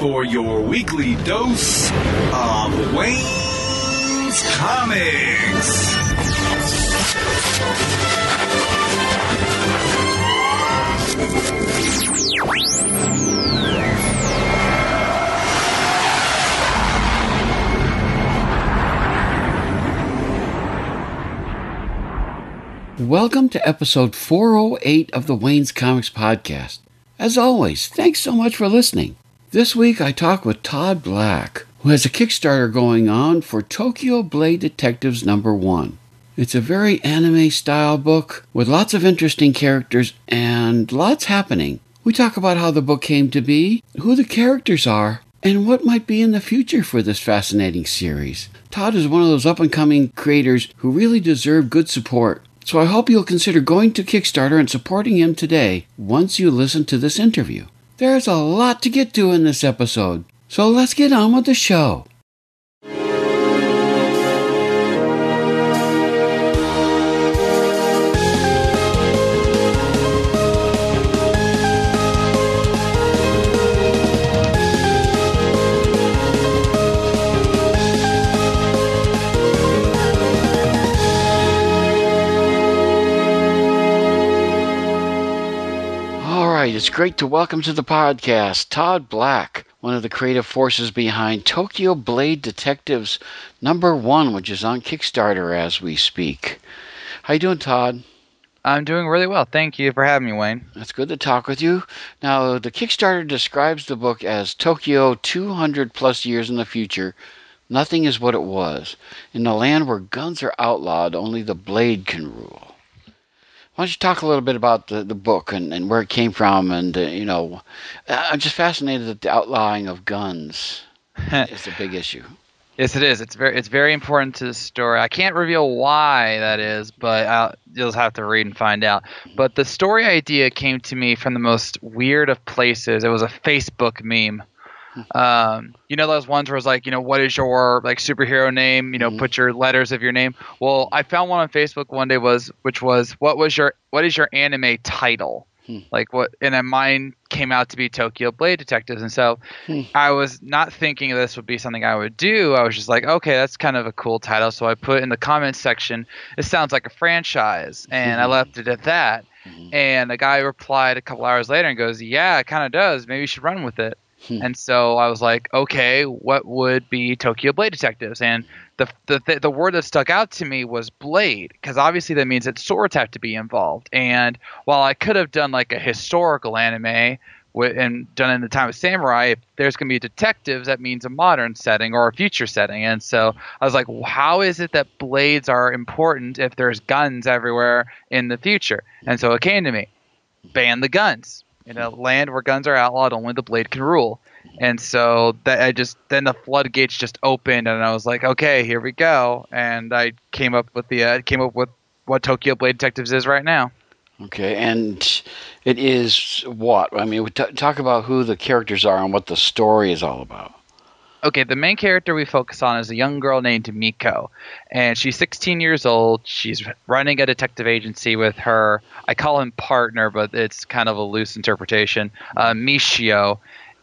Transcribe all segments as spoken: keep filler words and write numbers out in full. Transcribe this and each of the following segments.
for your weekly dose of Wayne's Comics. Welcome to episode four oh eight of the Wayne's Comics podcast. As always, thanks so much for listening. This week I talk with Todd Black, who has a Kickstarter going on for Tokyo Blade Detectives number one. It's a very anime-style book with lots of interesting characters and lots happening. We talk about how the book came to be, who the characters are, and what might be in the future for this fascinating series. Todd is one of those up-and-coming creators who really deserve good support. So I hope you'll consider going to Kickstarter and supporting him today once you listen to this interview. There's a lot to get to in this episode, so let's get on with the show. It's great to welcome to the podcast Todd Black, one of the creative forces behind Tokyo Blade Detectives number one, which is on Kickstarter as we speak. How you doing, Todd? I'm doing really well. Thank you for having me, Wayne. It's good to talk with you. Now, the Kickstarter describes the book as Tokyo two hundred plus years in the future. Nothing is what it was. In a land where guns are outlawed, only the blade can rule. Why don't you talk a little bit about the, the book and, and where it came from? And, uh, you know, I'm just fascinated that the outlawing of guns is a big issue. Yes, it is. It's very it's very important to the story. I can't reveal why that is, but I'll, you'll just have to read and find out. But the story idea came to me from the most weird of places. It was a Facebook meme. Um, you know those ones where it's like, you know, what is your like superhero name? You know, mm-hmm. Put your letters of your name. Well, I found one on Facebook one day was which was what was your what is your anime title? Hmm. Like what? And then mine came out to be Tokyo Blade Detectives, and so hmm. I was not thinking this would be something I would do. I was just like, okay, that's kind of a cool title. So I put in the comments section, it sounds like a franchise, and mm-hmm. I left it at that. Mm-hmm. And the guy replied a couple hours later and goes, yeah, it kind of does. Maybe you should run with it. Hmm. And so I was like, okay, what would be Tokyo Blade Detectives? And the the the word that stuck out to me was blade, because obviously that means that swords have to be involved. And while I could have done like a historical anime w- and done it in the time of samurai, if there's going to be detectives, that means a modern setting or a future setting. And so I was like, well, how is it that blades are important if there's guns everywhere in the future? And so it came to me, ban the guns. In a land where guns are outlawed, only the blade can rule. And so that I just then the floodgates just opened, and I was like, okay, here we go. And I came up with the uh, came up with what Tokyo Blade Detectives is right now. Okay, and it is what? I mean, we t- talk about who the characters are and what the story is all about. Okay, the main character we focus on is a young girl named Miko, and she's sixteen years old. She's running a detective agency with her, I call him partner, but it's kind of a loose interpretation, uh, Michio,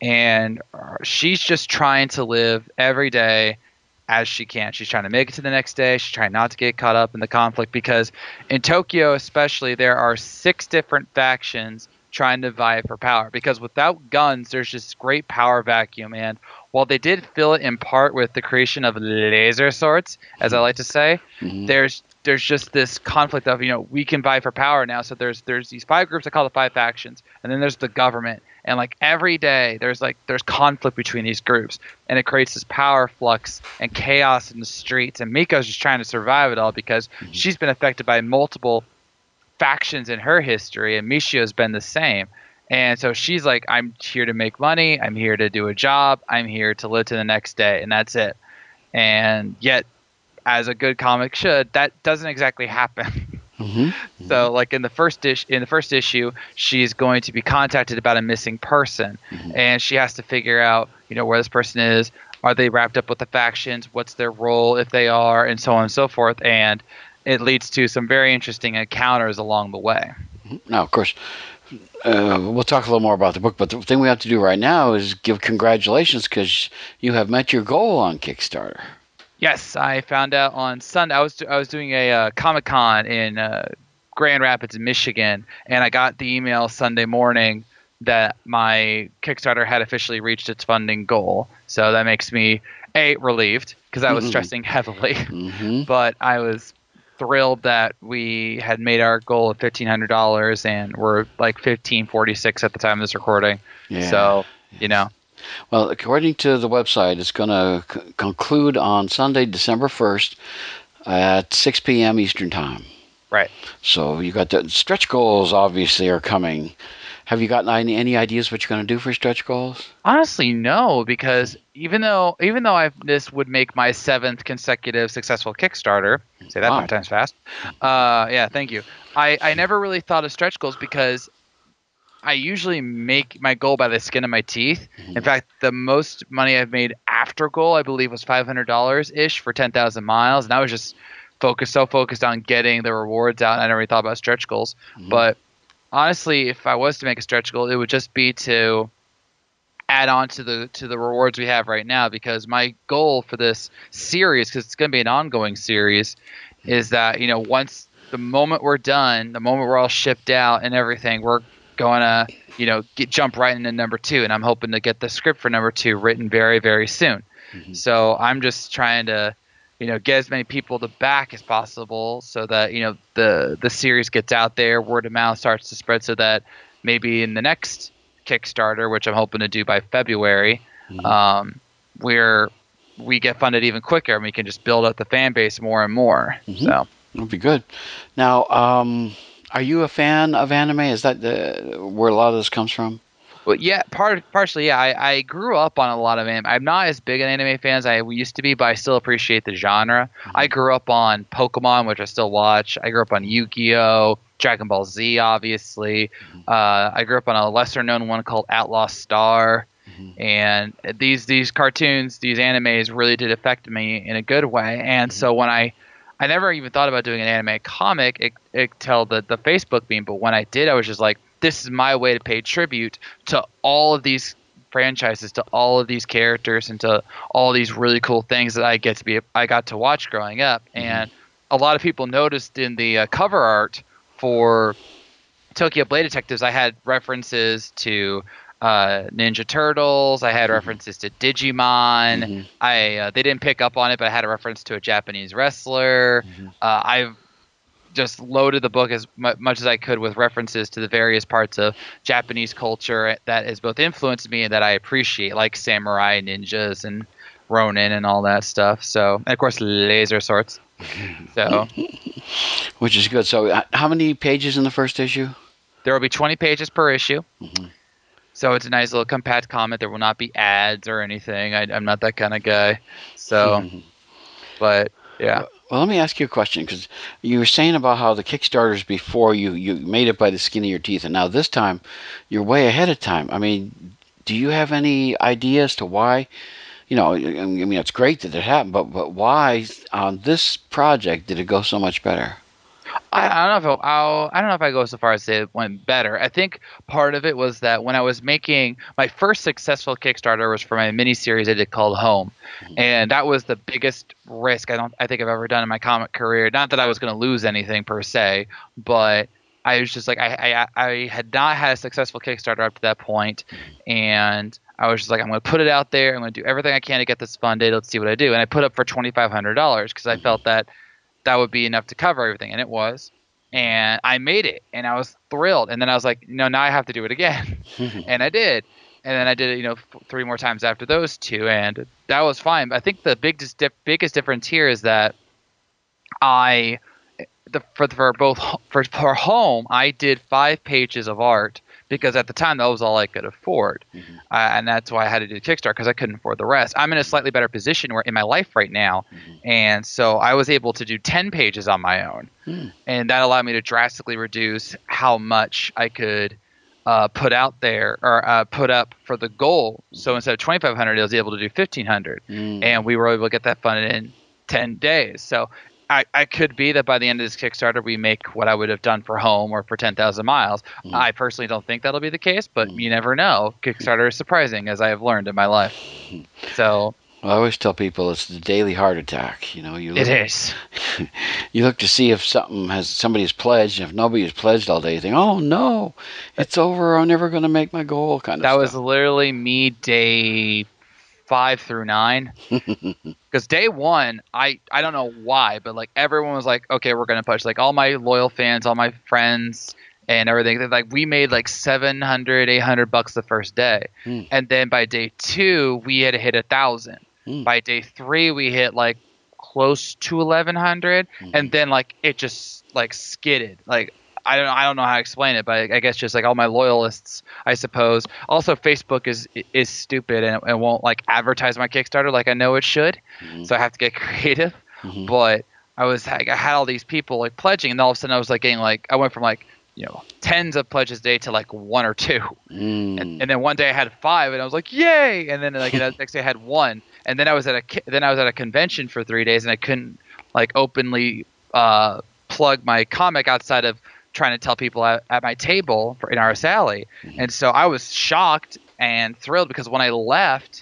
and she's just trying to live every day as she can. She's trying to make it to the next day. She's trying not to get caught up in the conflict, because in Tokyo especially, there are six different factions trying to vie for power, because without guns, there's this great power vacuum. And while they did fill it in part with the creation of laser swords, as I like to say, mm-hmm. there's there's just this conflict of, you know, we can vie for power now. So there's there's these five groups I call the five factions, and then there's the government. And like every day there's like there's conflict between these groups, and it creates this power flux and chaos in the streets. And Miko's just trying to survive it all, because mm-hmm. she's been affected by multiple factions in her history, and Michio's been the same. And so she's like, I'm here to make money, I'm here to do a job, I'm here to live to the next day, and that's it. And yet, as a good comic should, that doesn't exactly happen. Mm-hmm. So like in the first ish in the first issue, she's going to be contacted about a missing person, mm-hmm. and she has to figure out, you know, where this person is. Are they wrapped up with the factions? What's their role if they are, and so on and so forth. And it leads to some very interesting encounters along the way. Now, of course, uh, we'll talk a little more about the book, but the thing we have to do right now is give congratulations because you have met your goal on Kickstarter. Yes, I found out on Sunday. I was I was doing a uh, Comic-Con in uh, Grand Rapids, Michigan, and I got the email Sunday morning that my Kickstarter had officially reached its funding goal. So that makes me a relieved because I was Mm-hmm. stressing heavily, Mm-hmm. but I was thrilled that we had made our goal of fifteen hundred dollars, and we're like fifteen forty-six at the time of this recording. Yeah. So you know. Well, according to the website, it's going to c- conclude on Sunday, December first at six p.m. Eastern Time. Right. So you got the stretch goals obviously are coming. Have you gotten any, any ideas what you're going to do for stretch goals? Honestly, no, because even though even though I this would make my seventh consecutive successful Kickstarter, say that Wow. five times fast. Uh, yeah, thank you. I, I never really thought of stretch goals because I usually make my goal by the skin of my teeth. Mm-hmm. In fact, the most money I've made after goal, I believe, was five hundred dollars ish for ten thousand miles, and I was just focused so focused on getting the rewards out, and I never really thought about stretch goals. Mm-hmm. But honestly, if I was to make a stretch goal, it would just be to add on to the to the rewards we have right now, because my goal for this series, because it's going to be an ongoing series, is that, you know, once the moment we're done, the moment we're all shipped out and everything, we're going to, you know, get jump right into number two, and I'm hoping to get the script for number two written very, very soon. Mm-hmm. So I'm just trying to, you know, get as many people to back as possible so that, you know, the the series gets out there, word of mouth starts to spread, so that maybe in the next Kickstarter, which I'm hoping to do by February, Mm-hmm. um, we're we get funded even quicker, and we can just build up the fan base more and more. Mm-hmm. So That'd be good. Now, um, are you a fan of anime? Is that the, where a lot of this comes from? Well, yeah, part partially, yeah. I, I grew up on a lot of anime. I'm not as big an anime fan as I used to be, but I still appreciate the genre. Mm-hmm. I grew up on Pokemon, which I still watch. I grew up on Yu-Gi-Oh!, Dragon Ball Z, obviously. Mm-hmm. Uh, I grew up on a lesser-known one called Outlaw Star. Mm-hmm. And these these cartoons, these animes really did affect me in a good way. And so when I I never even thought about doing an anime comic until the, the Facebook meme, but when I did, I was just like, this is my way to pay tribute to all of these franchises, to all of these characters, and to all these really cool things that I get to be I got to watch growing up. Mm-hmm. And a lot of people noticed in the uh, cover art for Tokyo Blade Detectives, I had references to uh, Ninja Turtles. I had Mm-hmm. references to Digimon. Mm-hmm. I uh, they didn't pick up on it, but I had a reference to a Japanese wrestler. Mm-hmm. Uh, I've just loaded the book as mu- much as I could with references to the various parts of Japanese culture that has both influenced me and that I appreciate, like samurai, ninjas, and Ronin and all that stuff. So, and of course, laser swords. So, Which is good. So, uh, how many pages in the first issue? there will be twenty pages per issue. Mm-hmm. So it's a nice little compact comic. There will not be ads or anything. I, I'm not that kind of guy. So, Mm-hmm. but yeah. Well, let me ask you a question, because you were saying about how the Kickstarters before you, you made it by the skin of your teeth, and now this time you're way ahead of time. I mean, do you have any idea as to why? You know, I mean, it's great that it happened, but but why on this project did it go so much better? I, I don't know if I'll, I don't know if I go so far as to say it went better. I think part of it was that when I was making my first successful Kickstarter was for my mini series I did called Home, and that was the biggest risk I don't I think I've ever done in my comic career. Not that I was going to lose anything per se, but I was just like I I, I had not had a successful Kickstarter up to that point, and I was just like, I'm going to put it out there. I'm going to do everything I can to get this funded. Let's see what I do. And I put up for twenty-five hundred dollars because I felt that that would be enough to cover everything, and it was. And I made it, and I was thrilled. And then I was like, no, now I have to do it again. And I did. And then I did it, you know, f- three more times after those two, and that was fine. But I think the big dis- dif- biggest difference here is that I, the, for, for both for, for Home, I did five pages of art because at the time that was all I could afford, Mm-hmm. uh, and that's why I had to do Kickstarter because I couldn't afford the rest. I'm in a slightly better position where in my life right now, Mm-hmm. and so I was able to do ten pages on my own, Mm. and that allowed me to drastically reduce how much I could uh, put out there or uh, put up for the goal. So instead of twenty-five hundred, I was able to do fifteen hundred, Mm. and we were able to get that funded in ten days. So I, I could be that by the end of this Kickstarter, we make what I would have done for home or for ten thousand miles. Mm. I personally don't think that'll be the case, but mm. you never know. Kickstarter is surprising, as I have learned in my life. So well, I always tell people it's the daily heart attack. You know, you look, it is. You look to see if something has somebody has pledged, and if nobody has pledged all day, you think, oh no, it's over. I'm never going to make my goal. Kind of. That stuff. was literally me day five through nine. Because day one, I, I don't know why, but like everyone was like, okay, we're going to push. Like all my loyal fans, all my friends and everything. Like we made like seven hundred, eight hundred bucks the first day. Mm. And then by day two, we had hit a thousand. Mm. By day three, we hit like close to eleven hundred. Mm-hmm. And then like it just like skidded. Like I don't I don't know how to explain it, but I guess just like all my loyalists, I suppose. Also, Facebook is is stupid and it won't like advertise my Kickstarter like I know it should. Mm-hmm. So I have to get creative. Mm-hmm. But I was I had all these people like pledging, and all of a sudden I was like getting like I went from like you know tens of pledges a day to like one or two, mm. and, and then one day I had five, and I was like yay! And then like the next day I had one, and then I was at a then I was at a convention for three days, and I couldn't like openly uh, plug my comic outside of trying to tell people at, at my table for, in Artist Alley. Mm-hmm. And so I was shocked and thrilled because when I left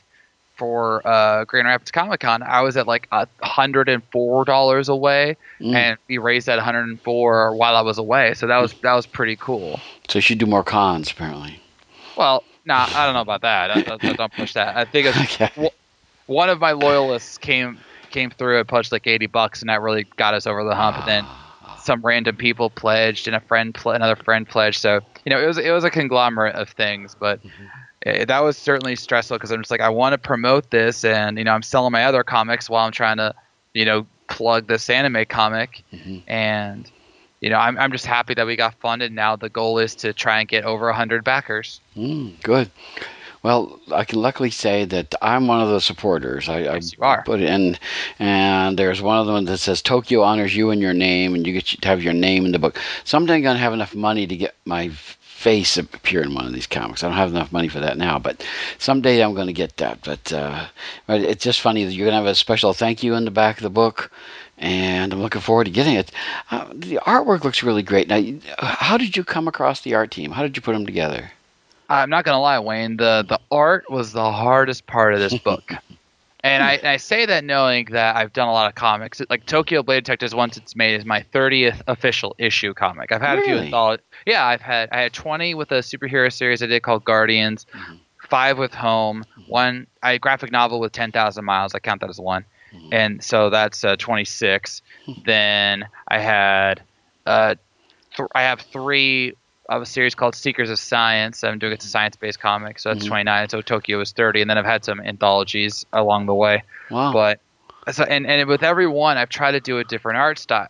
for uh, Grand Rapids Comic Con, I was at like one hundred four dollars away, mm. and we raised that one hundred four while I was away. So that was that was pretty cool. So you should do more cons, apparently. Well, nah, I don't know about that. I, I, don't push that. I think it's, okay. w- one of my loyalists came came through and pledged like eighty bucks, and that really got us over the hump. And then some random people pledged, and a friend, pl- another friend pledged. So you know, it was it was a conglomerate of things, but mm-hmm. it, that was certainly stressful because I'm just like, I want to promote this, and you know, I'm selling my other comics while I'm trying to, you know, plug this anime comic, mm-hmm. and you know, I'm I'm just happy that we got funded. Now the goal is to try and get over a hundred backers. Mm, good. Well, I can luckily say that I'm one of the supporters. I, yes, I you are. Put it in, and there's one of them that says Tokyo honors you and your name, and you get to have your name in the book. Someday I'm gonna have enough money to get my face appear in one of these comics. I don't have enough money for that now, but someday I'm going to get that. But uh, it's just funny that you're going to have a special thank you in the back of the book, and I'm looking forward to getting it. Uh, the artwork looks really great. Now, how did you come across the art team? How did you put them together? I'm not gonna lie, Wayne. The the art was the hardest part of this book, and I, and I say that knowing that I've done a lot of comics. Like Tokyo Blade Detectives, once it's made, is my thirtieth official issue comic. I've had really? a few anthologies. Yeah, I've had I had twenty with a superhero series I did called Guardians, mm-hmm. five with Home, one I graphic novel with ten thousand miles. I count that as one, mm-hmm. and so that's uh, twenty-six. Then I had uh, th- I have three. of a series called Seekers of Science. I'm doing it's a science-based comic, so that's mm-hmm. twenty-nine. So Tokyo is thirty, and then I've had some anthologies along the way. Wow! But so and, and with every one, I've tried to do a different art style.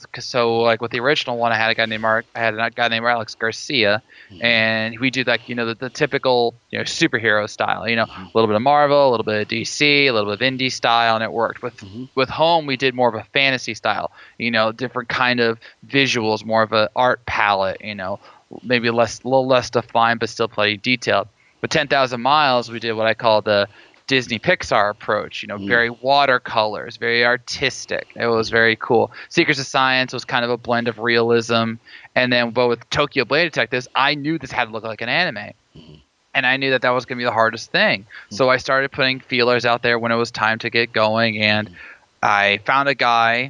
So like with the original one, I had a guy named Mark. I had a guy named Alex Garcia, mm-hmm. and we do like you know the, the typical you know superhero style. You know, mm-hmm. a little bit of Marvel, a little bit of D C, a little bit of indie style, and it worked. With mm-hmm. with Home, we did more of a fantasy style. You know, different kind of visuals, more of an art palette. You know. Maybe less, a little less defined, but still pretty detailed. With ten thousand miles, we did what I call the Disney Pixar approach. You know, mm. very watercolors, very artistic. It was very cool. Seekers of Science was kind of a blend of realism, and then, but with Tokyo Blade Detectives, I knew this had to look like an anime, mm. and I knew that that was going to be the hardest thing. Mm. So I started putting feelers out there when it was time to get going, and mm. I found a guy,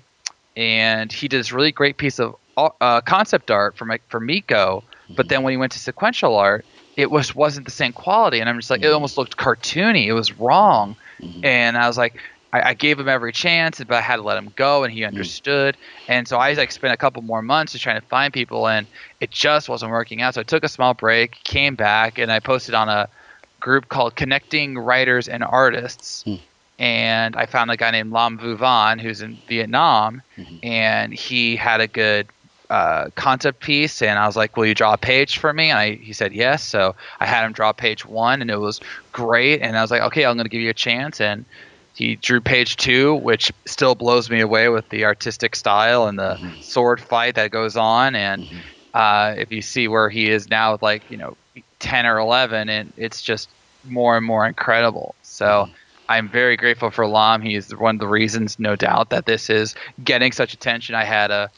and he did this really great piece of uh, concept art for my, for Miko. But then when he went to sequential art, it was wasn't the same quality, and I'm just like, mm-hmm. it almost looked cartoony. It was wrong, mm-hmm. and I was like, I, I gave him every chance, but I had to let him go, and he understood. Mm-hmm. And so I like spent a couple more months just trying to find people, and it just wasn't working out. So I took a small break, came back, and I posted on a group called Connecting Writers and Artists. Mm-hmm. And I found a guy named Lam Vu Van, who's in Vietnam, mm-hmm. and he had a good Uh, concept piece, and I was like, will you draw a page for me? And I, he said yes, so I had him draw page one, and it was great, and I was like, okay, I'm going to give you a chance, and he drew page two, which still blows me away with the artistic style and the mm-hmm. sword fight that goes on, and mm-hmm. uh, if you see where he is now with like, you know, ten or eleven, and it's just more and more incredible. So mm-hmm. I'm very grateful for Lam. He is one of the reasons, no doubt, that this is getting such attention. I had a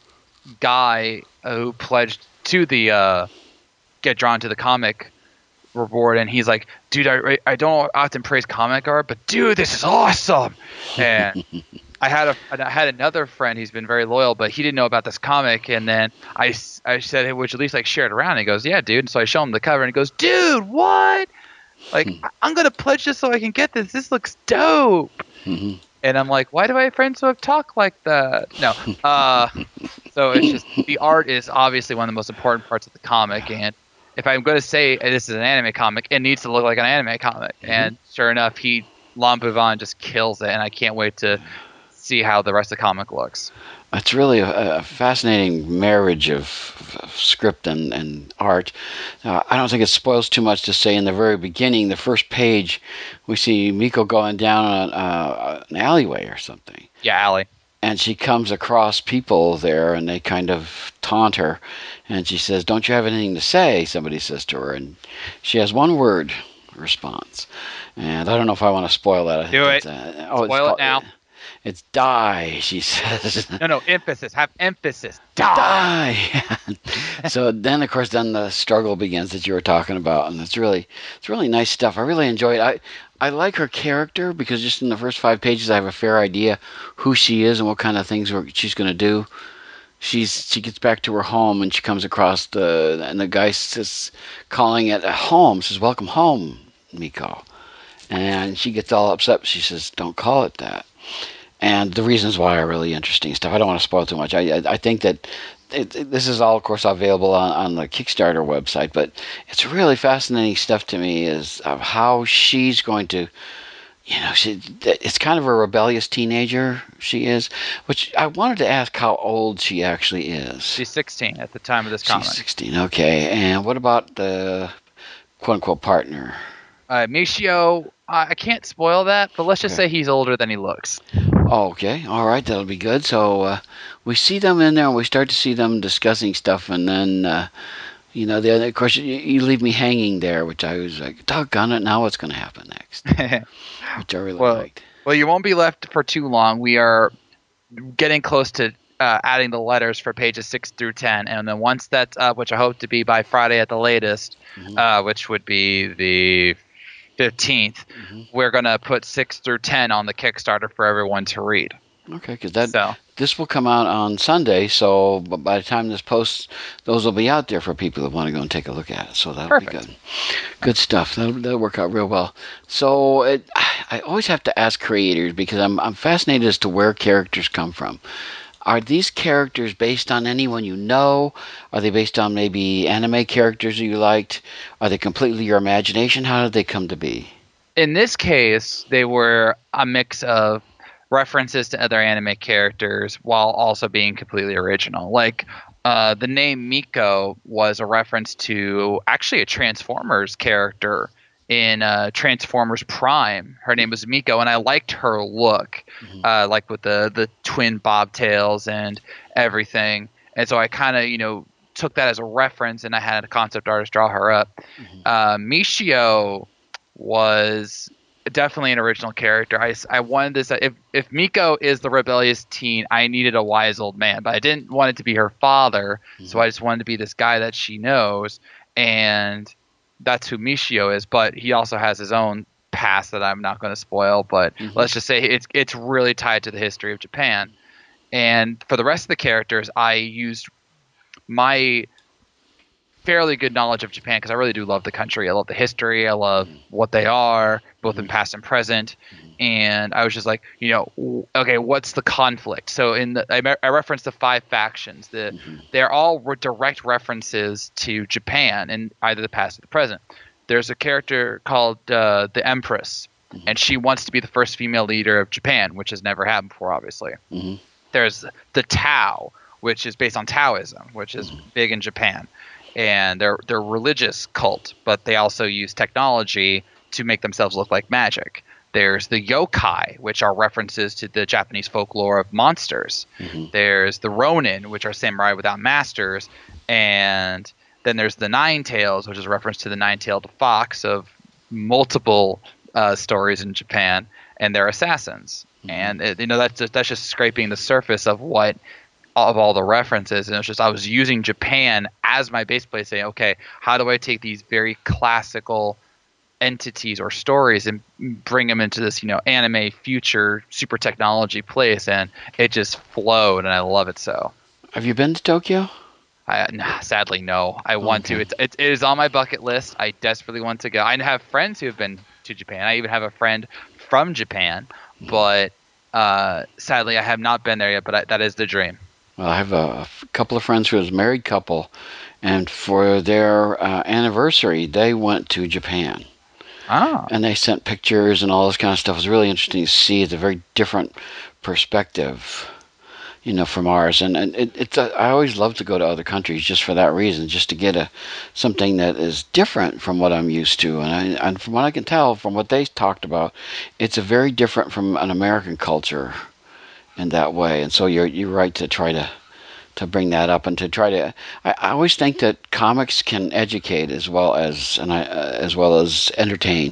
guy who pledged to the uh, Get Drawn to the Comic reward, and he's like, dude, I, I don't often praise comic art, but dude, this is awesome. And I had a I had another friend who's been very loyal, but he didn't know about this comic, and then I, I said, hey, would you at least like share it around? And he goes, yeah, dude. And so I show him the cover, and he goes, dude, what? Like, hmm. I'm gonna pledge this so I can get this. This looks dope. Mm-hmm. And I'm like, why do I have friends who have talk like that? No. Uh, so it's just the art is obviously one of the most important parts of the comic, and if I'm going to say this is an anime comic, it needs to look like an anime comic. Mm-hmm. And sure enough, he Lam Buvan just kills it, and I can't wait to see how the rest of the comic looks. It's really a, a fascinating marriage of, of script and, and art. Uh, I don't think it spoils too much to say in the very beginning, the first page, we see Miko going down uh, an alleyway or something. Yeah, alley. And she comes across people there, and they kind of taunt her. And she says, don't you have anything to say? Somebody says to her. And she has one word response. And I don't know if I want to spoil that. I Do it. Uh, oh, spoil it now. It's die, she says. No, no, emphasis. Have emphasis. Die. Die. So then, of course, then the struggle begins that you were talking about. And it's really, it's really nice stuff. I really enjoy it. I, I like her character because just in the first five pages, I have a fair idea who she is and what kind of things she's going to do. She's she gets back to her home and she comes across the and the guy says, calling it a home, says, welcome home, Miko. And she gets all upset. She says, don't call it that. And the reasons why are really interesting stuff. I don't want to spoil too much. I I, I think that it, it, this is all, of course, available on, on the Kickstarter website, but it's really fascinating stuff to me is of how she's going to, you know, she, it's kind of a rebellious teenager she is, which I wanted to ask how old she actually is. She's sixteen at the time of this comic. She's sixteen, okay. And what about the quote-unquote partner? Uh, Michio, uh, I can't spoil that, but let's just okay. say he's older than he looks. Oh, okay. All right. That'll be good. So uh, we see them in there, and we start to see them discussing stuff, and then, uh, you know, the other, of course, you, you leave me hanging there, which I was like, doggone it, now what's going to happen next? Which I really well, liked. Well, you won't be left for too long. We are getting close to uh, adding the letters for pages six through ten, and then once that's up, which I hope to be by Friday at the latest, mm-hmm. uh, which would be the fifteenth, mm-hmm. we're going to put six through ten on the Kickstarter for everyone to read. Okay, because that so. this will come out on Sunday, so by the time this posts, those will be out there for people that want to go and take a look at it. So that'll Perfect. be good. Good stuff. That'll, that'll work out real well. So it, I always have to ask creators because I'm I'm fascinated as to where characters come from. Are these characters based on anyone you know? Are they based on maybe anime characters you liked? Are they completely your imagination? How did they come to be? In this case, they were a mix of references to other anime characters while also being completely original. Like uh, the name Miko was a reference to actually a Transformers character in uh, Transformers Prime. Her name was Miko, and I liked her look, mm-hmm. uh, like with the, the twin bobtails and everything. And so I kind of, you know, took that as a reference, and I had a concept artist draw her up. Mm-hmm. Uh, Michio was definitely an original character. I, I wanted this. If, if Miko is the rebellious teen, I needed a wise old man, but I didn't want it to be her father, mm-hmm. so I just wanted to be this guy that she knows, and that's who Michio is, but he also has his own past that I'm not going to spoil, but mm-hmm. let's just say it's it's really tied to the history of Japan. And for the rest of the characters, I used my fairly good knowledge of Japan because I really do love the country. I love the history. I love what they are, both in past and present. And I was just like, you know, okay, what's the conflict? So in the, I, I referenced the five factions. The mm-hmm. They're all re- direct references to Japan in either the past or the present. There's a character called uh, the Empress, mm-hmm. and she wants to be the first female leader of Japan, which has never happened before, obviously. Mm-hmm. There's the Tao, which is based on Taoism, which is mm-hmm. big in Japan. And they're they're religious cult, but they also use technology to make themselves look like magic. There's the yokai, which are references to the Japanese folklore of monsters. Mm-hmm. There's the ronin, which are samurai without masters. And then there's the nine tails, which is a reference to the nine-tailed fox of multiple uh, stories in Japan. and they're assassins. Mhm. And it, you know that's just, that's just scraping the surface of what of all the references. And it's just I was using Japan as my base plate, saying, okay, how do I take these very classical entities or stories and bring them into this, you know, anime future super technology place, and it just flowed, and I love it so. Have you been to Tokyo? I, nah, sadly, no. I want Okay. to. It's it, it is on my bucket list. I desperately want to go. I have friends who have been to Japan. I even have a friend from Japan, but uh, sadly, I have not been there yet. But I, that is the dream. Well, I have a, a couple of friends who was a married couple, and for their uh, anniversary, they went to Japan. Ah, And they sent pictures and all this kind of stuff. It was really interesting to see. It's a very different perspective, you know, from ours. And, and it, it's a, I always love to go to other countries just for that reason, just to get a something that is different from what I'm used to. And, I, and from what I can tell, from what they talked about, it's a very different from an American culture in that way. And so you're you're right to try to to bring that up and to try to. I, I always think that comics can educate as well as and I, uh, as well as entertain.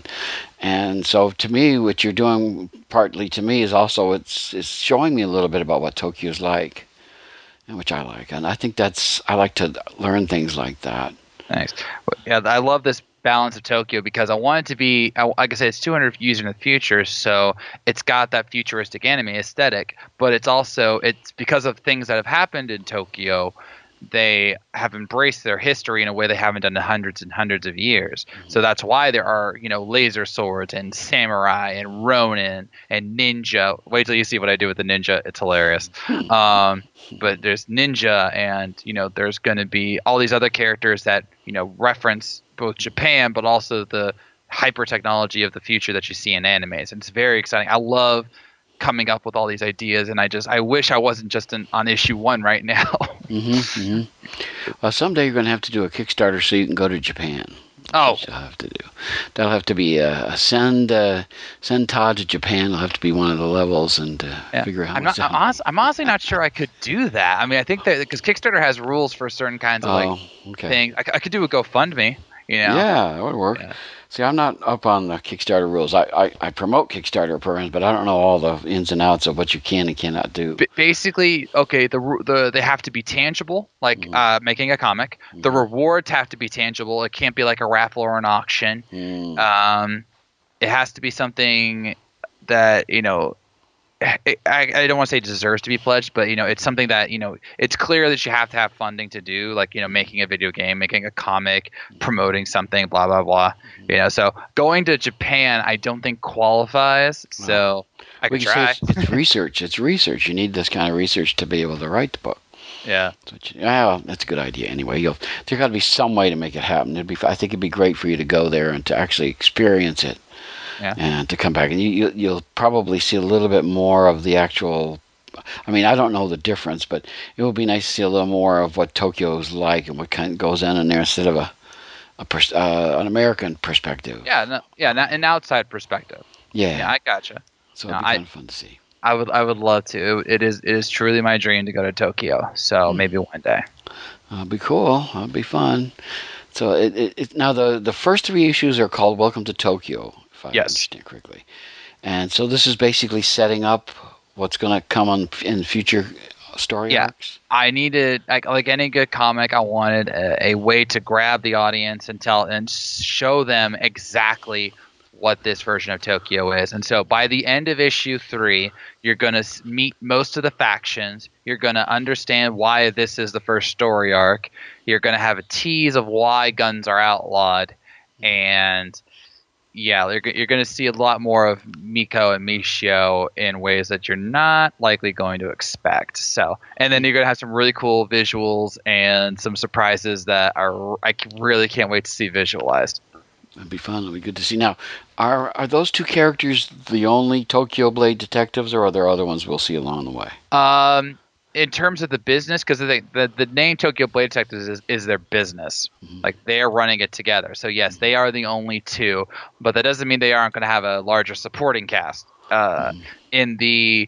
And so to me, what you're doing partly to me is also it's it's showing me a little bit about what Tokyo's like, and which I like. And I think that's I like to learn things like that. thanks. Yeah, I love this balance of Tokyo because I want it to be, I- like I said, it's two hundred years in the future, so it's got that futuristic anime aesthetic, but it's also, it's because of things that have happened in Tokyo, they have embraced their history in a way they haven't done in hundreds and hundreds of years. So that's why there are, you know, laser swords and samurai and ronin and ninja. Wait till you see what I do with the ninja. It's hilarious. Um, but there's ninja, and, you know, there's going to be all these other characters that, you know, reference both Japan, but also the hyper technology of the future that you see in animes. And it's very exciting. I love coming up with all these ideas, and I just I wish I wasn't just in, on issue one right now. hmm hmm Well, someday you're going to have to do a Kickstarter so you can go to Japan. Oh, You'll have to do. That'll have to be uh, send uh, send Todd to Japan. Will have to be one of the levels and uh, yeah. figure out how I'm much. not. I'm, honest, I'm honestly not sure I could do that. I mean, I think that because Kickstarter has rules for certain kinds of Oh, like okay. things. I, c- I could do a GoFundMe. You know. Yeah, that would work. Yeah. See, I'm not up on the Kickstarter rules. I, I, I promote Kickstarter programs, but I don't know all the ins and outs of what you can and cannot do. B- basically, okay, the ru- the they have to be tangible, like Mhm. uh, making a comic. The Mhm. rewards have to be tangible. It can't be like a raffle or an auction. Mm. Um, it has to be something that, you know, it, I, I don't want to say deserves to be pledged, but, you know, it's something that, you know, it's clear that you have to have funding to do, like, you know, making a video game, making a comic, promoting something, blah, blah, blah. You know, so going to Japan, I don't think qualifies. So I We could can say try. it's, it's research. It's research. You need this kind of research to be able to write the book. Yeah. So, well, that's a good idea. Anyway, you'll there's got to be some way to make it happen. It'd be, I think it'd be great for you to go there and to actually experience it, Yeah. and to come back. And you, you you'll probably see a little bit more of the actual. I mean, I don't know the difference, but it would be nice to see a little more of what Tokyo's like and what kind goes on in there instead of a, a pers- uh, an American perspective. Yeah. No, yeah. Not, an outside perspective. Yeah. Yeah. I gotcha. so no, it'd be I- kind of fun to see. I would, I would love to. It, it is, it is truly my dream to go to Tokyo. So Hmm. maybe one day. That'd be cool. That'd be fun. So it, it, it now the the first three issues are called Welcome to Tokyo, if I Yes. understand correctly. And so this is basically setting up what's going to come on in future story Yeah. arcs. I needed, like, like any good comic, I wanted a, a way to grab the audience and tell and show them exactly what this version of Tokyo is. And so by the end of issue three, you're going to meet most of the factions. You're going to understand why this is the first story arc. You're going to have a tease of why guns are outlawed. And yeah, you're, you're going to see a lot more of Miko and Michio in ways that you're not likely going to expect. So, and then you're going to have some really cool visuals and some surprises that are I really can't wait to see visualized. That'd be fun. It'd be good to see. Now, are are those two characters the only Tokyo Blade detectives, or are there other ones we'll see along the way? Um, in terms of the business, because the, the the name Tokyo Blade Detectives is, is their business. Mhm. Like, they're running it together. So yes, they are the only two, but that doesn't mean they aren't going to have a larger supporting cast. Uh, Mhm. in the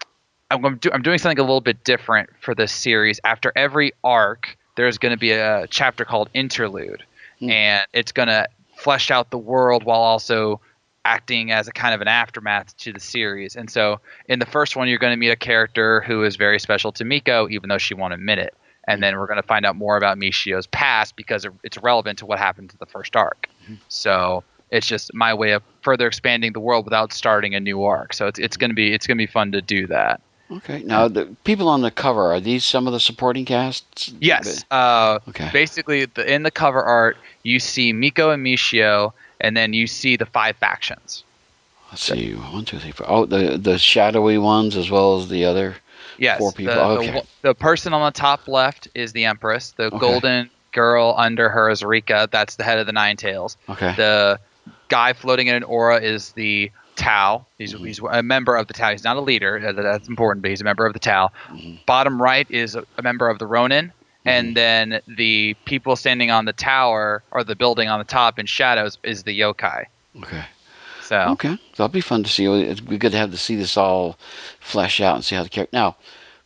I'm going to do, I'm doing something a little bit different for this series. After every arc, there's going to be a chapter called Interlude, Hmm. and it's going to flesh out the world while also acting as a kind of an aftermath to the series. And so in the first one, you're going to meet a character who is very special to Miko, even though she won't admit it. And then we're going to find out more about Michio's past because it's relevant to what happened to the first arc. Mm-hmm. So it's just my way of further expanding the world without starting a new arc. So it's it's going to be it's going to be fun to do that. Okay. Now, the people on the cover, are these some of the supporting casts? Yes. Uh, okay. Basically, the, in the cover art, you see Miko and Michio, and then you see the five factions. Let's see. One, two, three, four. Oh, the, the shadowy ones as well as the other yes, four people. The, okay. the, the person on the top left is the Empress. The okay. golden girl under her is Rika. That's the head of the Nine Tails. Okay. The guy floating in an aura is the Tau. He's, mm-hmm. he's a member of the Tau. He's not a leader. That's important, but he's a member of the Tau. Mm-hmm. Bottom right is a, a member of the Ronin. Mm-hmm. And then the people standing on the tower or the building on the top in shadows is the yokai. Okay. So okay. So that'll be fun to see. It'd be good to have to see this all flesh out and see how the character. Now,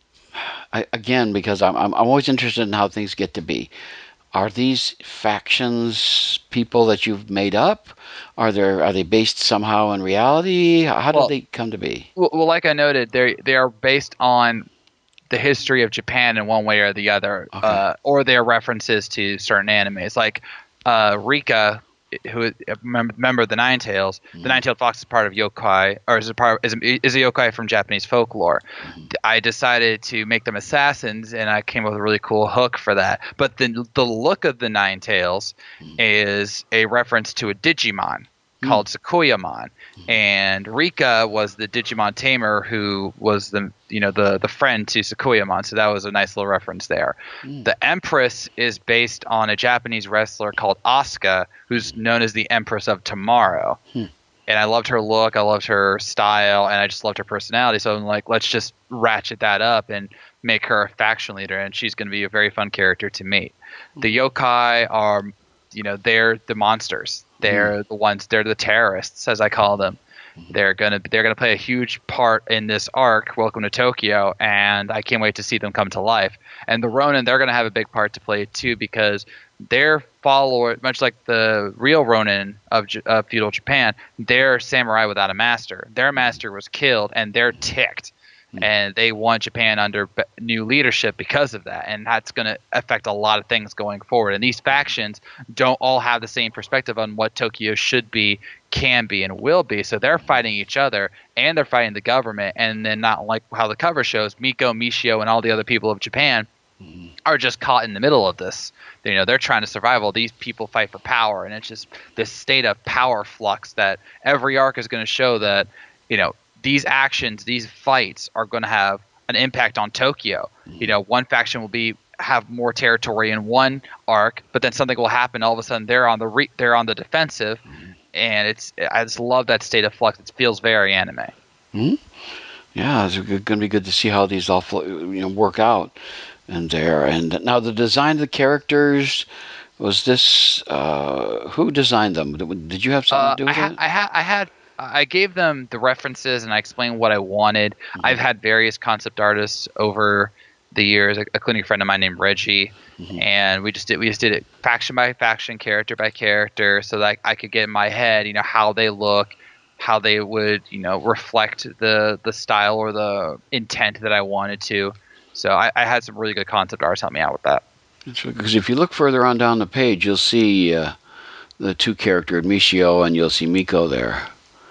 I, again, because I'm, I'm I'm always interested in how things get to be. Are these factions people that you've made up? Are there are they based somehow in reality? How did well, they come to be? Well, well, like I noted, they they are based on the history of Japan in one way or the other, okay. uh, or their references to certain animes. Like uh, Rika, who is a member of the Nine Tails, mm-hmm. the Nine-Tailed Fox is part of yokai, or is a part is a, is a yokai from Japanese folklore. Mm-hmm. I decided to make them assassins, and I came up with a really cool hook for that. But the the look of the Nine Tails mm-hmm. is a reference to a Digimon called Sakuyamon, and Rika was the Digimon tamer who was the you know the the friend to Sakuyamon, so that was a nice little reference there. Mm. The Empress is based on a Japanese wrestler called Asuka, who's known as the Empress of Tomorrow. Hmm. And I loved her look, I loved her style, and I just loved her personality. So I'm like, let's just ratchet that up and make her a faction leader, and she's going to be a very fun character to meet. Hmm. The yokai are, you know, they're the monsters. They're mm. the ones. They're the terrorists, as I call them. They're gonna they're gonna play a huge part in this arc, Welcome to Tokyo, and I can't wait to see them come to life. And the Ronin, they're gonna have a big part to play too, because their follower, much like the real Ronin of uh, feudal Japan, they're samurai without a master. Their master was killed, and they're ticked. And they want Japan under new leadership because of that. And that's going to affect a lot of things going forward. And these factions don't all have the same perspective on what Tokyo should be, can be, and will be. So they're fighting each other, and they're fighting the government. And then not like how the cover shows, Miko, Michio, and all the other people of Japan mm-hmm. are just caught in the middle of this. You know, they're trying to survive while these people fight for power. And it's just this state of power flux that every arc is going to show that, you know, these actions, these fights are going to have an impact on Tokyo. Mm-hmm. You know, one faction will be have more territory in one arc, but then something will happen. All of a sudden, they're on the re- they're on the defensive, mm-hmm. and it's I just love that state of flux. It feels very anime. Mm-hmm. Yeah, it's going to be good to see how these all you know work out in there. And now the design of the characters. Was this uh, who designed them? Did you have something uh, to do with I ha- it? I, ha- I had. I gave them the references and I explained what I wanted. Mm-hmm. I've had various concept artists over the years, including a friend of mine named Reggie, mm-hmm. and we just did we just did it faction by faction, character by character, so that I could get in my head, you know, how they look, how they would, you know, reflect the the style or the intent that I wanted to. So I, I had some really good concept artists help me out with that. Because if you look further on down the page, you'll see uh, the two characters, Michio, and you'll see Miko there.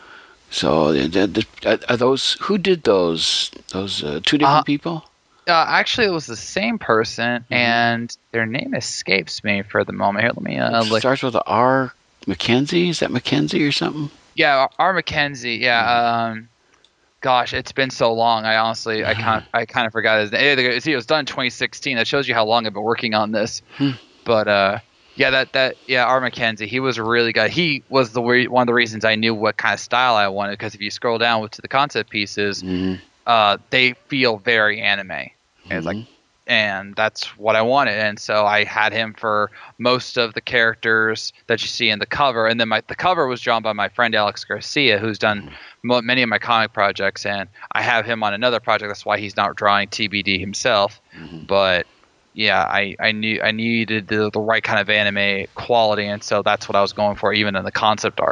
So, are those who did those? Those uh, two different uh, people? Uh, actually, it was the same person, mm-hmm. and their name escapes me for the moment. Here, let me. Uh, it look. Starts with a R. Mackenzie? Is that Mackenzie or something? Yeah, R. Mackenzie. Yeah. Mm-hmm. Um, gosh, it's been so long. I honestly, mm-hmm. I kind, I kind of forgot his name. See, it was done in twenty sixteen. That shows you how long I've been working on this. Hmm. But uh. Yeah, that that yeah, R. Mackenzie, he was really good. He was the one of the reasons I knew what kind of style I wanted, because if you scroll down to the concept pieces, mm-hmm. uh, they feel very anime. Mm-hmm. And it's like, and that's what I wanted. And so I had him for most of the characters that you see in the cover. And then my the cover was drawn by my friend Alex Garcia, who's done mm-hmm. many of my comic projects, and I have him on another project. That's why he's not drawing T B D himself, mm-hmm. but. Yeah, I, I knew I needed the, the right kind of anime quality, and so that's what I was going for, even in the concept art.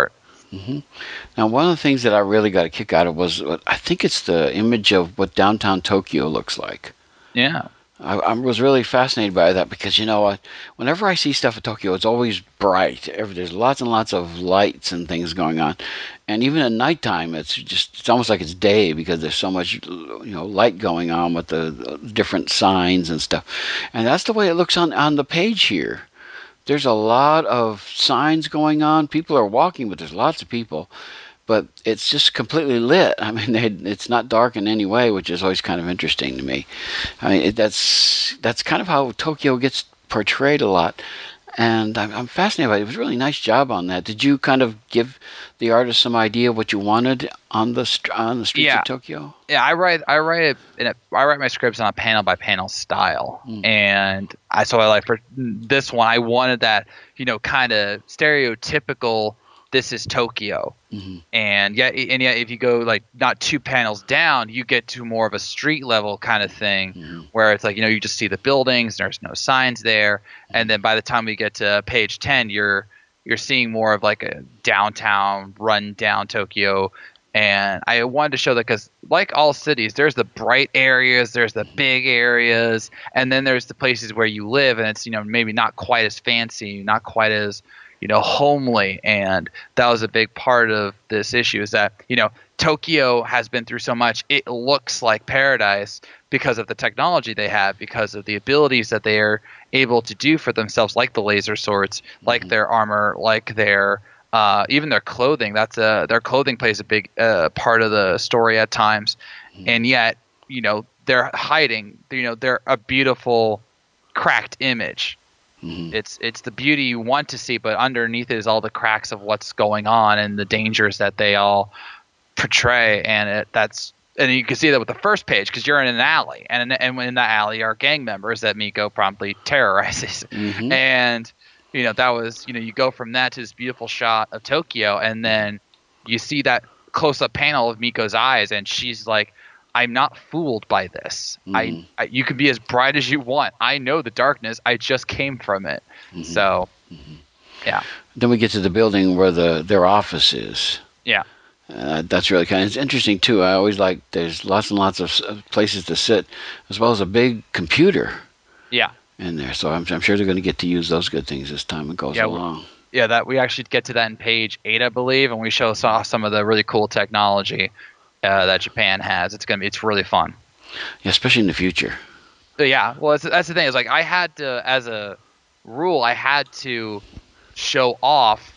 hmm Now, one of the things that I really got a kick out of was uh, I think it's the image of what downtown Tokyo looks like. Yeah. I, I was really fascinated by that because, you know, I, whenever I see stuff in Tokyo, it's always bright. Every, there's lots and lots of lights and things going on. And even at nighttime, it's just, it's almost like it's day because there's so much, you know, light going on with the, the different signs and stuff. And that's the way it looks on, on the page here. There's a lot of signs going on. People are walking, but there's lots of people. But it's just completely lit. I mean, they, it's not dark in any way, which is always kind of interesting to me. I mean, it, that's that's kind of how Tokyo gets portrayed a lot, and I'm, I'm fascinated by it. It was a really nice job on that. Did you kind of give the artist some idea of what you wanted on the st- on the streets Yeah. of Tokyo? Yeah, I write I write it in a, I write my scripts on a panel by panel style, Mm. and I so I like for this one I wanted that, you know, kind of stereotypical. This is Tokyo, hmm and yet and yet if you go like not two panels down, you get to more of a street level kind of thing, Mhm. where it's like, you know, you just see the buildings, there's no signs there, and then by the time we get to page ten, you're you're seeing more of like a downtown run down Tokyo. And I wanted to show that because, like all cities, there's the bright areas, there's the big areas, and then there's the places where you live, and it's, you know, maybe not quite as fancy, not quite as, you know, homely. And that was a big part of this issue, is that, you know, Tokyo has been through so much. It looks like paradise because of the technology they have, because of the abilities that they are able to do for themselves, like the laser swords, like their armor, like their uh, even their clothing. That's a their clothing plays a big uh, part of the story at times, and yet, you know, they're hiding. You know, they're a beautiful, cracked image. hmm It's it's the beauty you want to see, but underneath it is all the cracks of what's going on and the dangers that they all portray. And it, that's and you can see that with the first page, because you're in an alley, and in, and in that alley are gang members that Miko promptly terrorizes. hmm And you know, that was, you know, you go from that to this beautiful shot of Tokyo, and then you see that close-up panel of Miko's eyes, and she's like, I'm not fooled by this. Mhm. I, I you can be as bright as you want. I know the darkness. I just came from it. Mhm. So, yeah, Then we get to the building where the their office is. yeah, Uh, that's really kind of, it's interesting too. I always like, there's lots and lots of s- of places to sit, as well as a big computer yeah, in there. So I'm, I'm sure they're going to get to use those good things as time goes Yeah, along. yeah. That we actually get to that in page eight, I believe, and we show saw some of the really cool technology uh, that Japan has. It's gonna be it's really fun. Yeah, especially in the future. But yeah, well, that's, that's the thing. Is like I had to, as a rule, I had to show off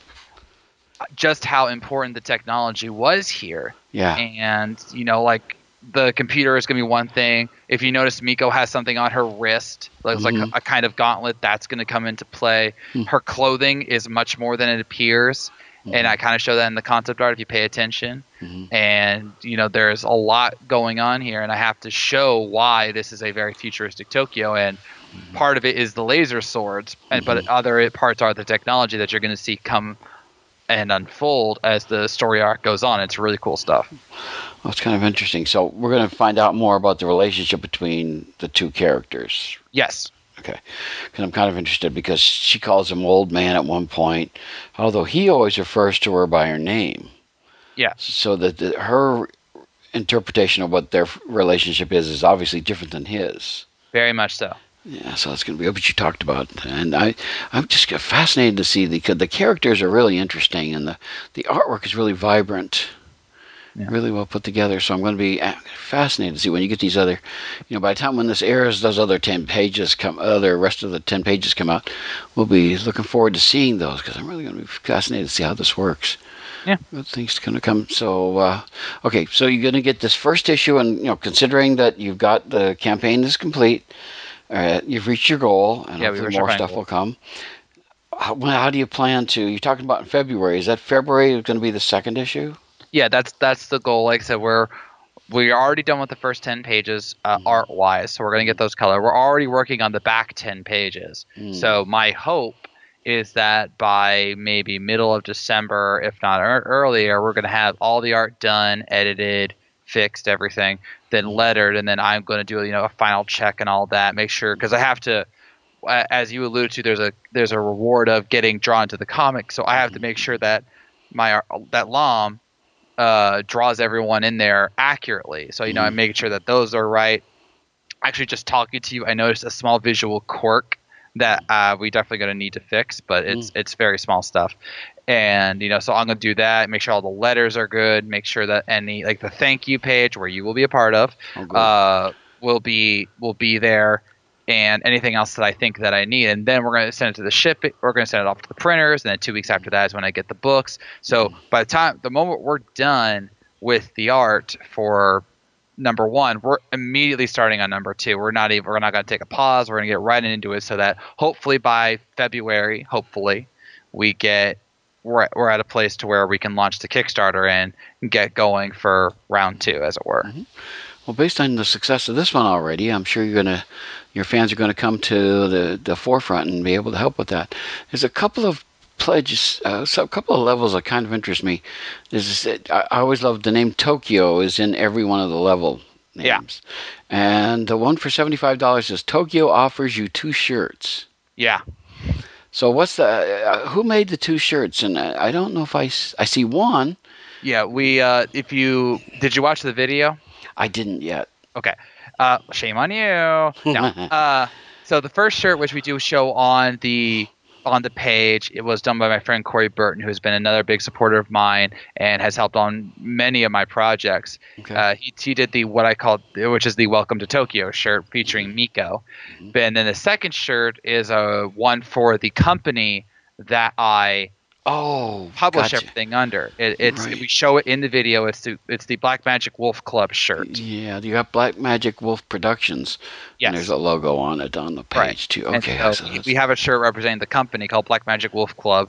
just how important the technology was here. Yeah. And, you know, like the computer is going to be one thing. If you notice, Miko has something on her wrist, like, Mhm. like a, a kind of gauntlet, that's going to come into play. Hmm. Her clothing is much more than it appears. And I kind of show that in the concept art if you pay attention. Mhm. And, you know, there's a lot going on here, and I have to show why this is a very futuristic Tokyo. And part of it is the laser swords, and but other parts are the technology that you're going to see come and unfold as the story arc goes on. It's really cool stuff. Well, it's kind of interesting. So we're going to find out more about the relationship between the two characters. Yes. Okay. Because I'm kind of interested, because she calls him old man at one point, although he always refers to her by her name. Yeah. So that the, her interpretation of what their relationship is is obviously different than his. Very much so. Yeah, so that's going to be what you talked about, and I, I'm just fascinated to see the the characters are really interesting, and the the artwork is really vibrant, Yeah. really well put together. So I'm going to be fascinated to see when you get these other, you know, by the time when this airs, those other ten pages come, other rest of the ten pages come out, we'll be looking forward to seeing those, because I'm really going to be fascinated to see how this works. Yeah. Good things going to come. So, uh, okay, so you're going to get this first issue, and you know, considering that you've got the campaign is complete. Uh, you've reached your goal, and Yeah, we hopefully reached our more final stuff goal. will come. How, well, how do you plan to? You're talking about in February. Is that February going to be the second issue? Yeah, that's that's the goal. Like I said, we're we're already done with the first ten pages uh, art wise, so we're gonna get those color. We're already working on the back ten pages. Mm. So my hope is that by maybe middle of December, if not er- earlier, we're gonna have all the art done, edited, fixed, everything, then lettered, and then I'm gonna do, you know, a final check and all that. Make sure, because I have to. As you alluded to, there's a there's a reward of getting drawn to the comic, so I have to make sure that my that L O M uh, draws everyone in there accurately. So you know, Mhm. I'm making sure that those are right. Actually, just talking to you, I noticed a small visual quirk that uh, we definitely going to need to fix, but it's Mm. it's very small stuff. And you know, so I'm going to do that. Make sure all the letters are good. Make sure that any like the thank you page where you will be a part of Oh, good. uh, will be will be there, and anything else that I think that I need. And then we're going to send it to the ship. We're going to send it off to the printers, and then two weeks after that is when I get the books. So by the time the moment we're done with the art for number one, we're immediately starting on number two. We're not even we're not going to take a pause. We're going to get right into it so that hopefully by February, hopefully we get we're we're at a place to where we can launch the Kickstarter and get going for round two, as it were. Mm-hmm. Well, based on the success of this one already, I'm sure you're gonna your fans are going to come to the the forefront and be able to help with that. There's a couple of pledges, uh, so a couple of levels that kind of interest me. There's this, I, I always love the name Tokyo is in every one of the level names, yeah. And the one for seventy-five dollars says Tokyo offers you two shirts. Yeah. So what's the uh, who made the two shirts? And I, I don't know if I I see one. Yeah, we uh, if you did you watch the video? I didn't yet. Okay. Uh, shame on you. No. uh, so the first shirt, which we do show on the on the page, it was done by my friend Corey Burton, who has been another big supporter of mine and has helped on many of my projects. Okay. Uh, he he did the what I call, which is the Welcome to Tokyo shirt featuring mm-hmm. Miko. Mm-hmm. And then the second shirt is a one for the company that I Oh, publish gotcha. everything under. It, it's right. We show it in the video. It's the it's the Black Magic Wolf Club shirt. Yeah, you got Black Magic Wolf Productions. Yes. And there's a logo on it on the page right. too. Okay. And so we have a shirt representing the company called Black Magic Wolf Club,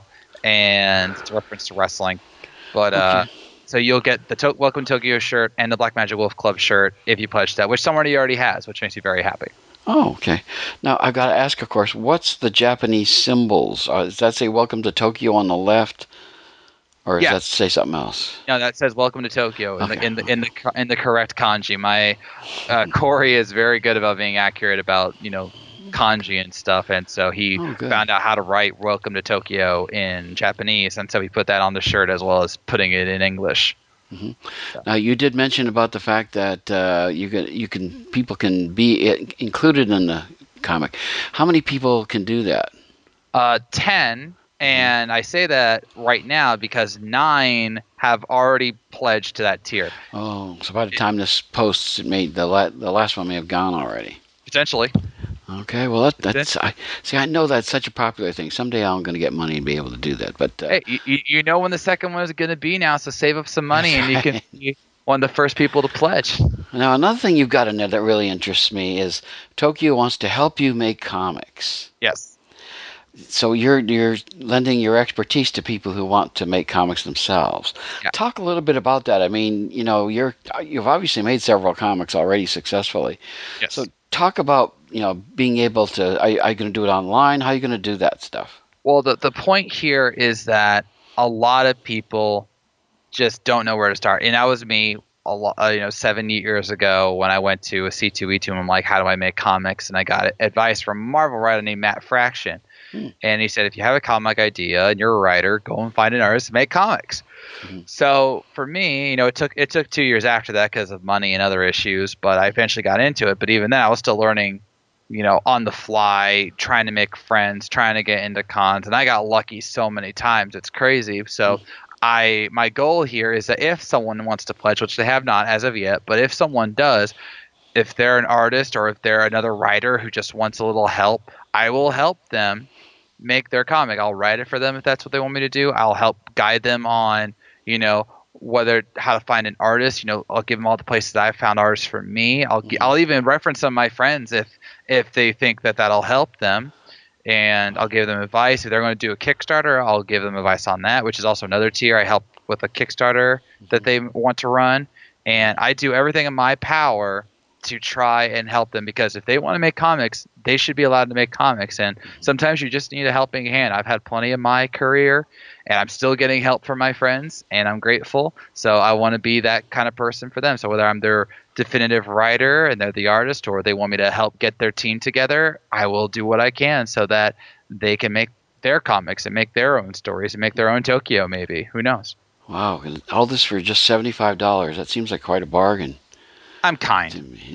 and it's a reference to wrestling. But uh, okay. So you'll get the to- Welcome Tokyo shirt and the Black Magic Wolf Club shirt if you pledge that, which somebody already has, which makes me very happy. Oh, okay. Now, I've got to ask, of course, what's the Japanese symbols? Uh, does that say Welcome to Tokyo on the left? Or does yeah. that say something else? No, that says "Welcome to Tokyo" in, okay. the, in the in the in the correct kanji. My uh, Corey is very good about being accurate about you know kanji and stuff, and so he oh, found out how to write "Welcome to Tokyo" in Japanese, and so he put that on the shirt as well as putting it in English. Mm-hmm. So. Now, you did mention about the fact that uh, you can you can people can be included in the comic. How many people can do that? Uh, ten. And I say that right now because nine have already pledged to that tier. Oh, so by the time this posts, it may the la- the last one may have gone already. Potentially. Okay, well that, that's I see. I know that's such a popular thing. Someday I'm going to get money and be able to do that. But uh, hey, you, you know when the second one is going to be now, so save up some money and you can be one of the first people to pledge. Now another thing you've got in there that really interests me is Tokyo wants to help you make comics. Yes. So you're you're lending your expertise to people who want to make comics themselves. Yeah. Talk a little bit about that. I mean, you know, you're you've obviously made several comics already successfully. Yes. So talk about you know being able to. Are, are you going to do it online? How are you going to do that stuff? Well, the the point here is that a lot of people just don't know where to start, and that was me. A lot, uh, you know, seven years ago when I went to a C two E two, and I'm like, how do I make comics? And I got advice from a Marvel writer named Matt Fraction. And he said, if you have a comic idea and you're a writer, go and find an artist to make comics. Mm-hmm. So for me, you know, it took it took two years after that because of money and other issues, but I eventually got into it. But even then, I was still learning, you know, on the fly, trying to make friends, trying to get into cons. And I got lucky so many times. It's crazy. So mm-hmm. I my goal here is that if someone wants to pledge, which they have not as of yet, but if someone does, if they're an artist or if they're another writer who just wants a little help, I will help them make their comic. I'll write it for them if that's what they want me to do. I'll help guide them on, you know, whether how to find an artist. You know, I'll give them all the places that I've found artists for me. I'll mm-hmm. I'll even reference some of my friends if if they think that that'll help them, and I'll give them advice. If they're going to do a Kickstarter, I'll give them advice on that, which is also another tier. I help with a Kickstarter mm-hmm. that they want to run, and I do everything in my power to try and help them, because if they want to make comics, they should be allowed to make comics. And sometimes you just need a helping hand. I've had plenty in my career, and I'm still getting help from my friends, and I'm grateful. So I want to be that kind of person for them. So whether I'm their definitive writer and they're the artist, or they want me to help get their team together, I will do what I can so that they can make their comics and make their own stories and make their own Tokyo. Maybe, who knows? Wow, and all this for just seventy-five dollars. That seems like quite a bargain. I'm kind.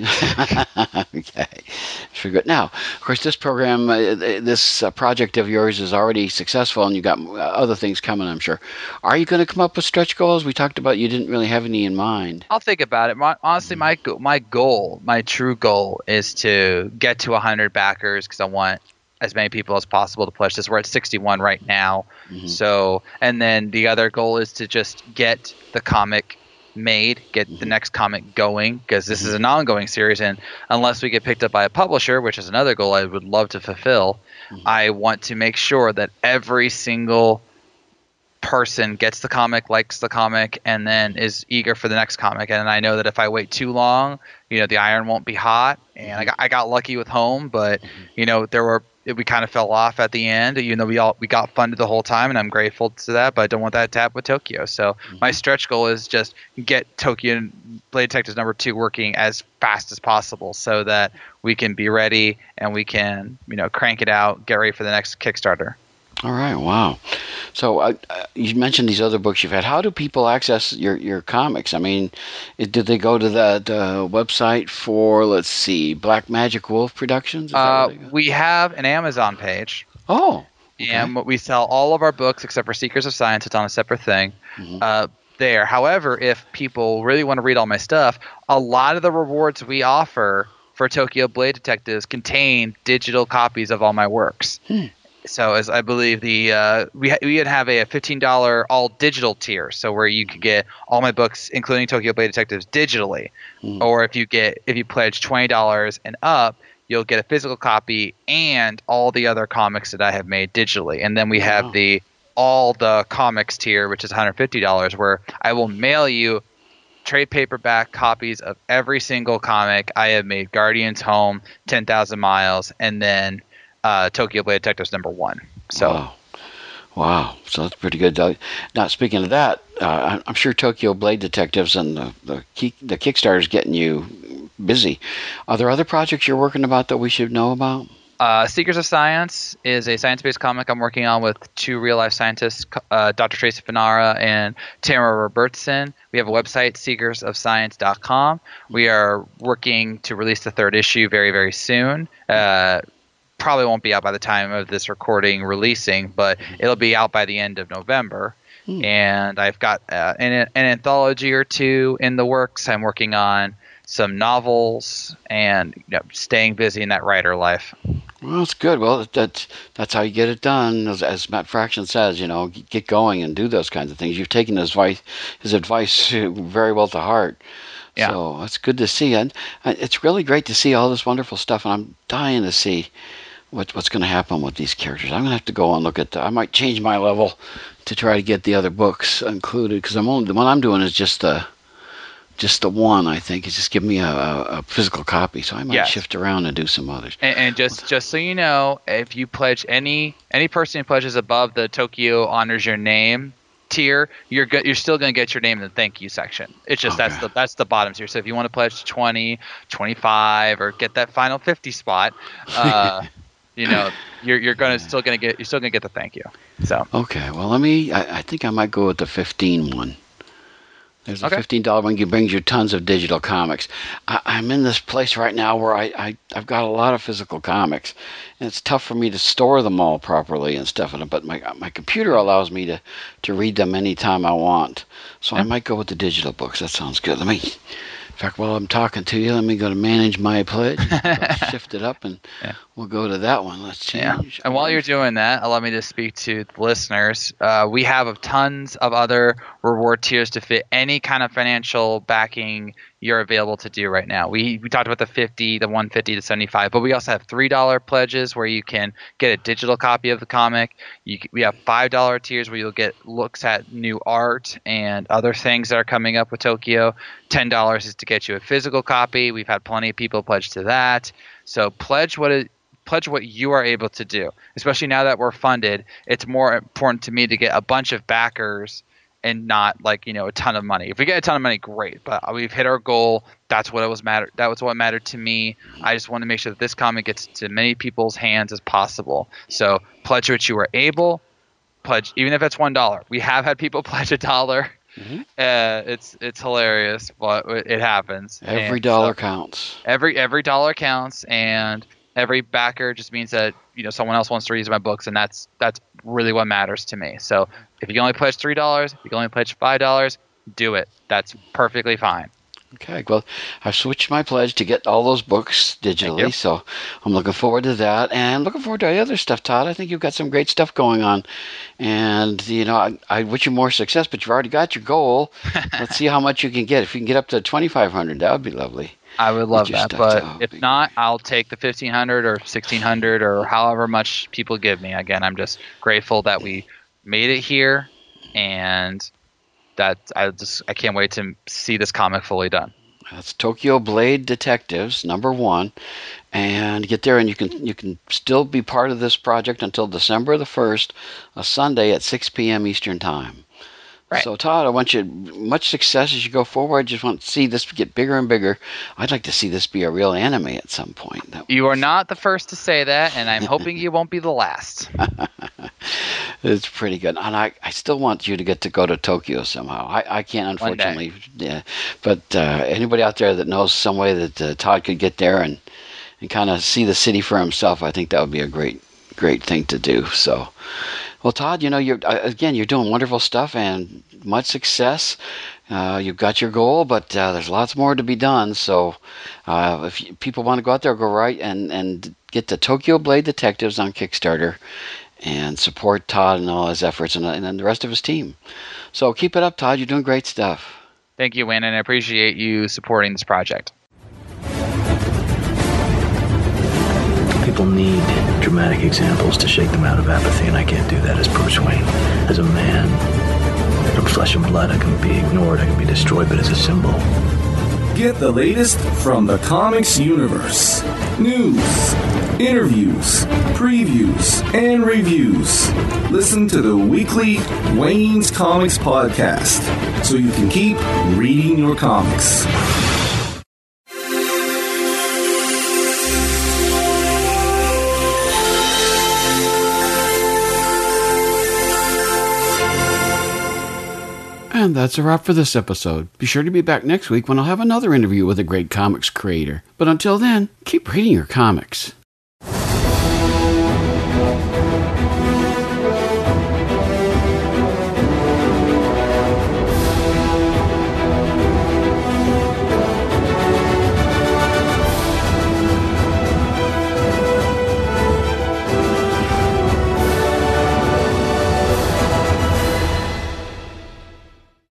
Okay, very good. Now, of course, this program, uh, this uh, project of yours is already successful, and you got other things coming, I'm sure. Are you going to come up with stretch goals? We talked about you didn't really have any in mind. I'll think about it. My, honestly, my my goal, my true goal, is to get to one hundred backers because I want as many people as possible to pledge this. We're at sixty-one right now. Mm-hmm. So, and then the other goal is to just get the comic made, get the next comic going, because this is an ongoing series, and unless we get picked up by a publisher, which is another goal I would love to fulfill, mm-hmm. I want to make sure that every single person gets the comic, likes the comic, and then is eager for the next comic. And I know that if I wait too long, you know, the iron won't be hot. And I got I got lucky with Home, but you know, there were we kind of fell off at the end, even though we all we got funded the whole time, and I'm grateful to that. But I don't want that to happen with Tokyo. So mm-hmm. my stretch goal is just get Tokyo Blade Detectives number two working as fast as possible, so that we can be ready and we can, you know, crank it out, get ready for the next Kickstarter. All right, wow. So uh, you mentioned these other books you've had. How do people access your, your comics? I mean, it, did they go to that uh, website for, let's see, Black Magic Wolf Productions? Is uh, we have an Amazon page. Oh, okay. And we sell all of our books except for Seekers of Science. It's on a separate thing. Mm-hmm. Uh, there. However, if people really want to read all my stuff, a lot of the rewards we offer for Tokyo Blade Detectives contain digital copies of all my works. Hmm. So as I believe the uh, we ha- we have a fifteen dollars all digital tier, so where you could get all my books, including Tokyo Blade Detectives, digitally. Mm. Or if you get if you pledge twenty dollars and up, you'll get a physical copy and all the other comics that I have made digitally. And then we have wow. the all the comics tier, which is one hundred fifty dollars, where I will mail you trade paperback copies of every single comic I have made. Guardians, Home, ten thousand Miles, and then Uh, Tokyo Blade Detectives number one. So, wow. wow. So that's pretty good. Now, speaking of that, uh, I'm sure Tokyo Blade Detectives and the the, key, the Kickstarter is getting you busy. Are there other projects you're working about that we should know about? Uh, Seekers of Science is a science-based comic I'm working on with two real-life scientists, uh, Doctor Tracy Fanara and Tamara Robertson. We have a website, seekers of science dot com. We are working to release the third issue very, very soon. Uh, Probably won't be out by the time of this recording releasing, but it'll be out by the end of November. Hmm. And I've got uh, an, an anthology or two in the works. I'm working on some novels and you know, staying busy in that writer life. Well, that's good. Well, that's that's how you get it done. As, as Matt Fraction says, you know, get going and do those kinds of things. You've taken his advice, his advice very well to heart. Yeah. So that's good to see. And it's really great to see all this wonderful stuff. And I'm dying to see What, what's going to happen with these characters. I'm going to have to go and look at the, I might change my level to try to get the other books included, because I'm only the one I'm doing is just the just the one. I think it's just give me a, a physical copy, so I might yes. shift around and do some others. And, and just just so you know, if you pledge any any person who pledges above the Tokyo honors your name tier, you're go- you're still going to get your name in the thank you section. It's just okay. that's the that's the bottom tier. So if you want to pledge twenty, twenty-five, or get that final fifty spot. Uh, You know, you're you're gonna still gonna get you're still gonna get the thank you. So okay, well let me. I, I think I might go with the fifteen one. There's a okay. fifteen dollar one. It brings you tons of digital comics. I, I'm in this place right now where I, I I've got a lot of physical comics, and it's tough for me to store them all properly and stuff. But my my computer allows me to to read them anytime I want. So yeah. I might go with the digital books. That sounds good. Let me. In fact, while I'm talking to you, let me go to manage my pledge. Shift it up, and yeah. we'll go to that one. Let's change. Yeah. And while you're doing that, allow me to speak to the listeners. Uh, we have tons of other reward tiers to fit any kind of financial backing you're available to do right now. We we talked about the fifty, the one fifty, the seventy-five, but we also have three dollar pledges where you can get a digital copy of the comic. You, we have five dollar tiers where you'll get looks at new art and other things that are coming up with Tokyo. ten dollars is to get you a physical copy. We've had plenty of people pledge to that. So pledge what it, pledge what you are able to do. Especially now that we're funded, it's more important to me to get a bunch of backers and not like, you know, a ton of money. If we get a ton of money, great, but we've hit our goal. That's what it was matter. That was what mattered to me. I just want to make sure that this comic gets to many people's hands as possible. So pledge what you were able. Pledge, even if it's one dollar. We have had people pledge a dollar. Mm-hmm. Uh, it's it's hilarious, but it happens. Every and dollar so counts. Every every dollar counts, and every backer just means that, you know, someone else wants to read my books, and that's that's really what matters to me. So if you can only pledge three dollars, if you can only pledge five dollars, do it. That's perfectly fine. Okay, well, I've switched my pledge to get all those books digitally, so I'm looking forward to that, and looking forward to the other stuff, Todd. I think you've got some great stuff going on, and, you know, I, I wish you more success, but you've already got your goal. Let's see how much you can get. If you can get up to twenty-five hundred, that would be lovely. I would love that, but oh, if not, I'll take the fifteen hundred or sixteen hundred or however much people give me. Again, I'm just grateful that we made it here, and that I just I can't wait to see this comic fully done. That's Tokyo Blade Detectives, number one, and get there, and you can you can still be part of this project until December the first, a Sunday at six p.m. Eastern Time. Right. So, Todd, I want you much success as you go forward. Just want to see this get bigger and bigger. I'd like to see this be a real anime at some point. That you are not the first to say that, and I'm hoping you won't be the last. It's pretty good. And I, I still want you to get to go to Tokyo somehow. I, I can't, unfortunately. Yeah, but uh, anybody out there that knows some way that uh, Todd could get there and, and kind of see the city for himself, I think that would be a great, great thing to do. So... Well, Todd, you know, you're uh, again, you're doing wonderful stuff and much success. Uh, you've got your goal, but uh, there's lots more to be done. So uh, if you, people want to go out there, go right and, and get the Tokyo Blade Detectives on Kickstarter and support Todd and all his efforts and, and the rest of his team. So keep it up, Todd. You're doing great stuff. Thank you, Wayne, and I appreciate you supporting this project. People need dramatic examples to shake them out of apathy, and I can't do that as Bruce Wayne. As a man, from flesh and blood, I can be ignored, I can be destroyed, but as a symbol. Get the latest from the comics universe. News, interviews, previews, and reviews. Listen to the weekly Wayne's Comics podcast so you can keep reading your comics. And that's a wrap for this episode. Be sure to be back next week when I'll have another interview with a great comics creator. But until then, keep reading your comics.